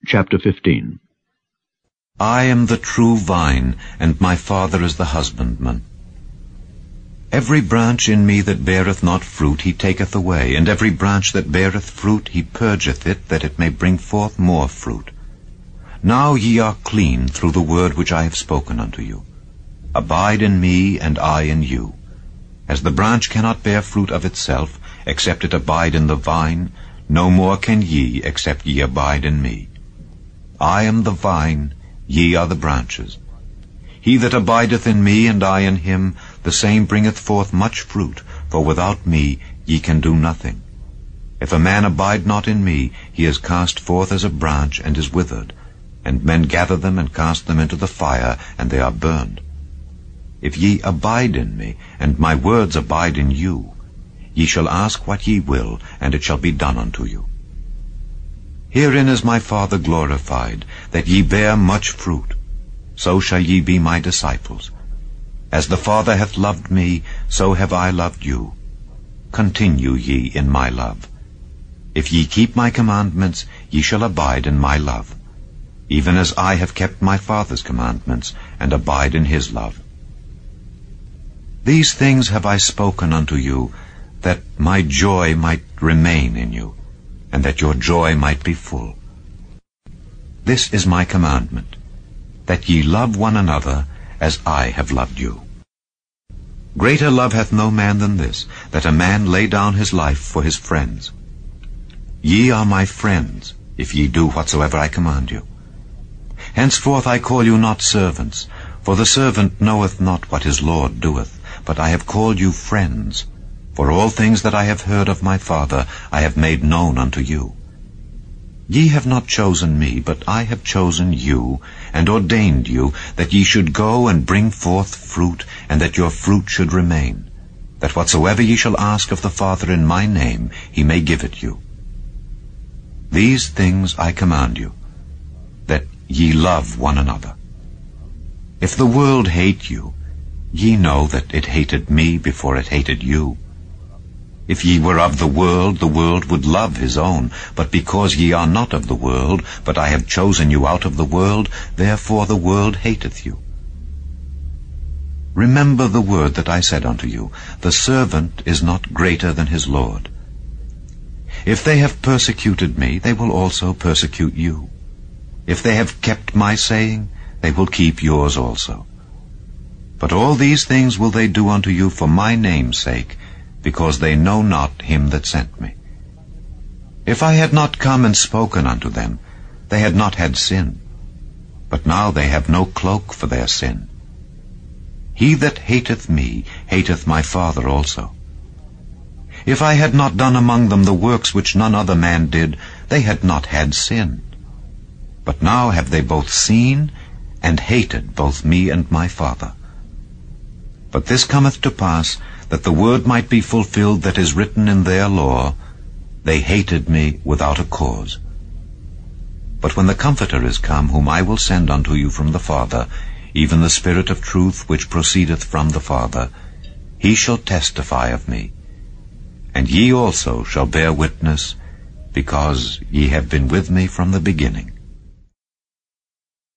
Chapter 15. I am the true vine, and my Father is the husbandman. Every branch in me that beareth not fruit he taketh away, and every branch that beareth fruit he purgeth it, that it may bring forth more fruit. Now ye are clean through the word which I have spoken unto you. Abide in me, and I in you. As the branch cannot bear fruit of itself, except it abide in the vine, no more can ye, except ye abide in me. I am the vine, ye are the branches. He that abideth in me, and I in him, the same bringeth forth much fruit, for without me ye can do nothing. If a man abide not in me, he is cast forth as a branch, and is withered, and men gather them and cast them into the fire, and they are burned. If ye abide in me, and my words abide in you, ye shall ask what ye will, and it shall be done unto you. Herein is my Father glorified, that ye bear much fruit. So shall ye be my disciples. As the Father hath loved me, so have I loved you. Continue ye in my love. If ye keep my commandments, ye shall abide in my love, even as I have kept my Father's commandments, and abide in his love. These things have I spoken unto you, that my joy might remain in you, and that your joy might be full. This is my commandment, that ye love one another as I have loved you. Greater love hath no man than this, that a man lay down his life for his friends. Ye are my friends, if ye do whatsoever I command you. Henceforth I call you not servants, for the servant knoweth not what his Lord doeth, but I have called you friends. For all things that I have heard of my Father I have made known unto you. Ye have not chosen me, but I have chosen you, and ordained you, that ye should go and bring forth fruit, and that your fruit should remain, that whatsoever ye shall ask of the Father in my name, he may give it you. These things I command you, that ye love one another. If the world hate you, ye know that it hated me before it hated you. If ye were of the world would love his own. But because ye are not of the world, but I have chosen you out of the world, therefore the world hateth you. Remember the word that I said unto you, the servant is not greater than his Lord. If they have persecuted me, they will also persecute you. If they have kept my saying, they will keep yours also. But all these things will they do unto you for my name's sake, because they know not him that sent me. If I had not come and spoken unto them, they had not had sin. But now they have no cloak for their sin. He that hateth me hateth my Father also. If I had not done among them the works which none other man did, they had not had sin. But now have they both seen and hated both me and my Father. But this cometh to pass, that the word might be fulfilled that is written in their law, they hated me without a cause. But when the Comforter is come, whom I will send unto you from the Father, even the Spirit of truth which proceedeth from the Father, he shall testify of me. And ye also shall bear witness, because ye have been with me from the beginning.